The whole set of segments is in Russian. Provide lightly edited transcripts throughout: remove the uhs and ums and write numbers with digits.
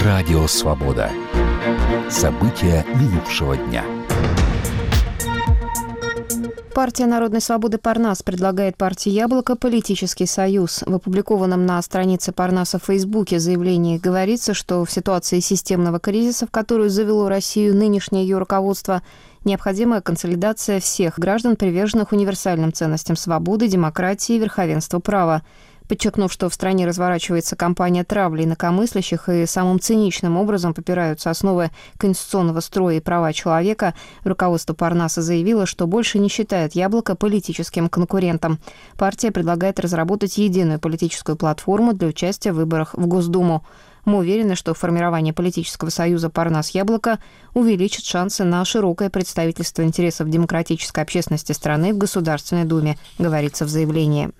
Радио «Свобода». События минувшего дня. Партия народной свободы Парнас предлагает партии «Яблоко» политический союз. В опубликованном на странице Парнаса в Фейсбуке заявлении говорится, что в ситуации системного кризиса, в которую завело Россию нынешнее ее руководство, необходима консолидация всех граждан, приверженных универсальным ценностям свободы, демократии и верховенства права. Подчеркнув, что в стране разворачивается кампания травли инакомыслящих и самым циничным образом попираются основы конституционного строя и права человека, руководство Парнаса заявило, что больше не считает «Яблоко» политическим конкурентом. Партия предлагает разработать единую политическую платформу для участия в выборах в Госдуму. Мы уверены, что формирование политического союза Парнас-Яблоко увеличит шансы на широкое представительство интересов демократической общественности страны в Государственной Думе, говорится в заявлении.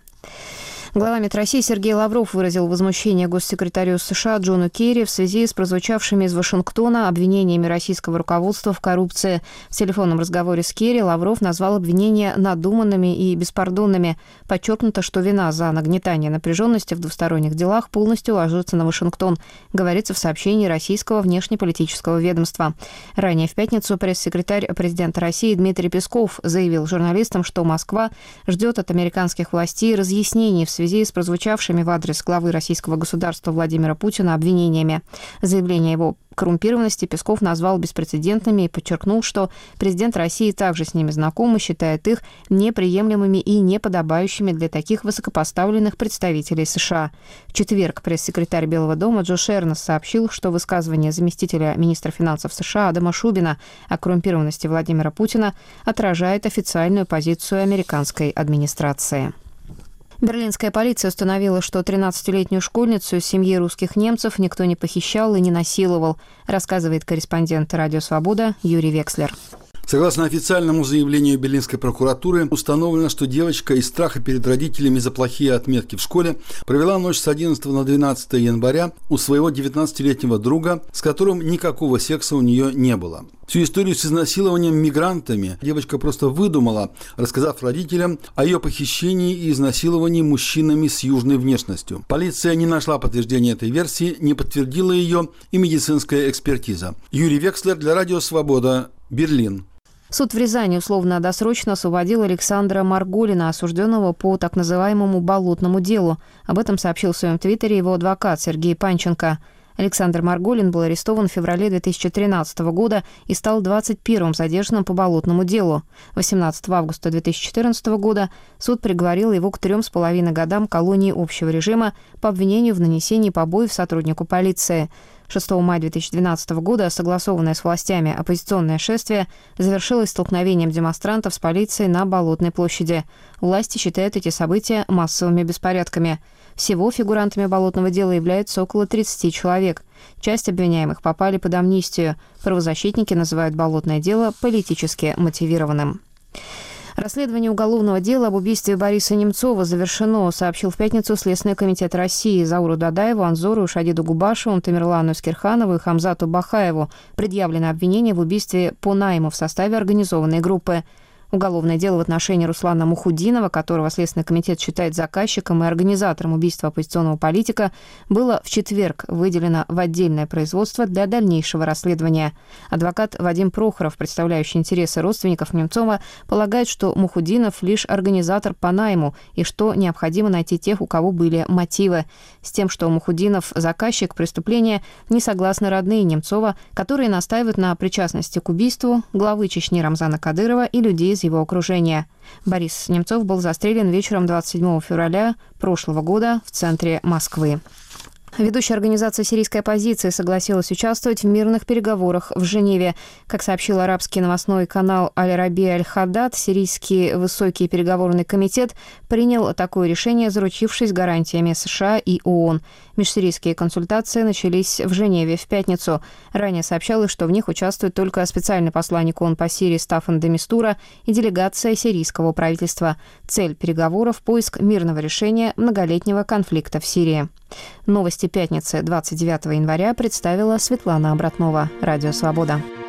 Глава МИД России Сергей Лавров выразил возмущение госсекретарю США Джону Керри в связи с прозвучавшими из Вашингтона обвинениями российского руководства в коррупции. В телефонном разговоре с Керри Лавров назвал обвинения надуманными и беспардонными. Подчеркнуто, что вина за нагнетание напряженности в двусторонних делах полностью ложится на Вашингтон, говорится в сообщении российского внешнеполитического ведомства. Ранее в пятницу пресс-секретарь президента России Дмитрий Песков заявил журналистам, что Москва ждет от американских властей разъяснений в связи с прозвучавшими в адрес главы российского государства Владимира Путина обвинениями. Заявление его коррумпированности Песков назвал беспрецедентными и подчеркнул, что президент России также с ними знаком и считает их неприемлемыми и неподобающими для таких высокопоставленных представителей США. В четверг пресс-секретарь Белого дома Джош Эрнст сообщил, что высказывание заместителя министра финансов США Адама Шубина о коррумпированности Владимира Путина отражает официальную позицию американской администрации. Берлинская полиция установила, что 13-летнюю школьницу из семьи русских немцев никто не похищал и не насиловал, рассказывает корреспондент «Радио Свобода» Юрий Векслер. Согласно официальному заявлению Берлинской прокуратуры, установлено, что девочка из страха перед родителями за плохие отметки в школе провела ночь с 11 на 12 января у своего 19-летнего друга, с которым никакого секса у нее не было. Всю историю с изнасилованием мигрантами девочка просто выдумала, рассказав родителям о ее похищении и изнасиловании мужчинами с южной внешностью. Полиция не нашла подтверждения этой версии, не подтвердила ее и медицинская экспертиза. Юрий Векслер для «Радио Свобода», Берлин. Суд в Рязани условно-досрочно освободил Александра Марголина, осужденного по так называемому «болотному делу». Об этом сообщил в своем твиттере его адвокат Сергей Панченко. Александр Марголин был арестован в феврале 2013 года и стал 21-м задержанным по болотному делу. 18 августа 2014 года суд приговорил его к 3,5 годам колонии общего режима по обвинению в нанесении побоев сотруднику полиции. 6 мая 2012 года согласованное с властями оппозиционное шествие завершилось столкновением демонстрантов с полицией на Болотной площади. Власти считают эти события массовыми беспорядками. Всего фигурантами болотного дела являются около 30 человек. Часть обвиняемых попали под амнистию. Правозащитники называют болотное дело политически мотивированным. Расследование уголовного дела об убийстве Бориса Немцова завершено, сообщил в пятницу Следственный комитет России. Зауру Дадаеву, Анзору, Шадиду Губашеву, Тамерлану Скирханову и Хамзату Бахаеву предъявлено обвинение в убийстве по найму в составе организованной группы. Уголовное дело в отношении Руслана Мухудинова, которого Следственный комитет считает заказчиком и организатором убийства оппозиционного политика, было в четверг выделено в отдельное производство для дальнейшего расследования. Адвокат Вадим Прохоров, представляющий интересы родственников Немцова, полагает, что Мухудинов лишь организатор по найму и что необходимо найти тех, у кого были мотивы. С тем, что Мухудинов заказчик преступления, не согласны родные Немцова, которые настаивают на причастности к убийству главы Чечни Рамзана Кадырова и людей из его окружения. Борис Немцов был застрелен вечером 27 февраля прошлого года в центре Москвы. Ведущая организация сирийской оппозиции согласилась участвовать в мирных переговорах в Женеве. Как сообщил арабский новостной канал Аль-Раби Аль-Хаддад, сирийский высокий переговорный комитет принял такое решение, заручившись гарантиями США и ООН. Межсирийские консультации начались в Женеве в пятницу. Ранее сообщалось, что в них участвует только специальный посланник ООН по Сирии Стаффан де Мистура и делегация сирийского правительства. Цель переговоров – поиск мирного решения многолетнего конфликта в Сирии. Новости пятницы 29 января представила Светлана Обратнова. Радио «Свобода».